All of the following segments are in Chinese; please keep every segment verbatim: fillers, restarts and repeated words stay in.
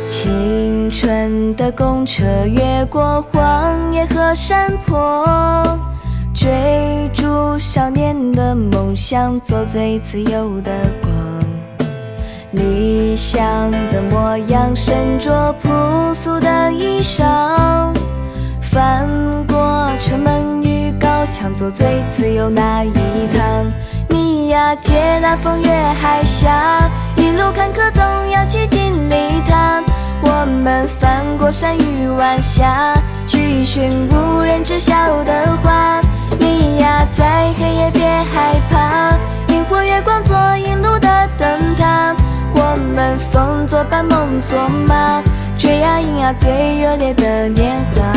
青春的公车越过荒野和山坡，追逐少年的梦想，做最自由的光。理想的模样，身着朴素的衣裳，翻过城门与高墙，做最自由那一趟。你呀，借那风越海峡，一路坎坷总要去经历它。我们翻过山与晚霞，去寻无人知晓的花。你呀，在黑夜别害怕，萤火月光做引路的灯塔。我们风作伴，梦作马，追呀迎呀最热烈的年华。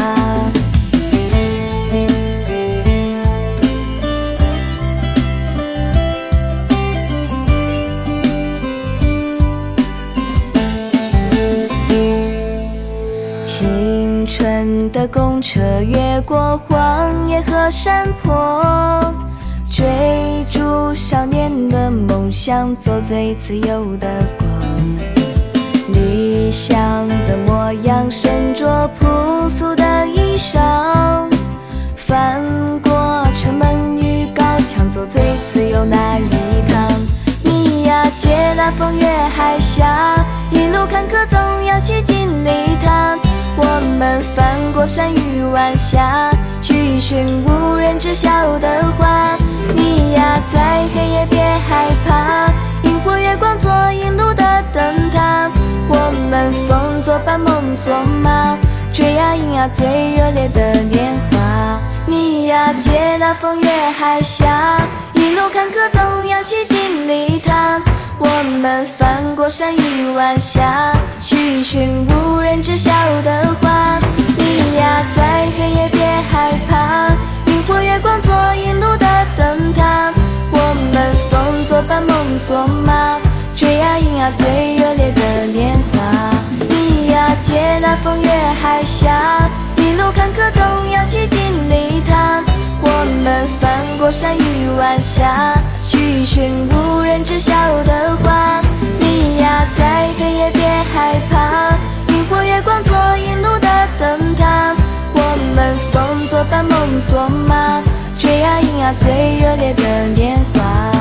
青春的公车越过荒野和山坡，追逐少年的梦想，做最自由的光。理想的模样，身着朴素的衣裳，翻过城门与高墙，做最自由那一趟。你呀，借那风越海峡，一路坎坷总要去经历它。我们翻过山与晚霞，去寻无人知晓的花。你呀，在黑夜别害怕，萤火月光做引路的灯塔。我们风作伴，梦作马，追呀迎呀最热烈的年华。你呀，借那风越海峡，一路坎坷总要去经历它。我们翻过山与晚霞，去寻无人知晓的花。你呀，在黑夜别害怕，萤火月光做引路的灯塔。我们风作伴，梦作马，追呀迎呀最热烈的年华。你呀，借那风越海峡，一路坎坷总要去经历它。我们翻过山与晚霞，去寻无人知晓的花。你呀，在黑夜别害怕，萤火月光做引路的灯塔。我们风作伴，梦作马，追呀迎呀最热烈的年华。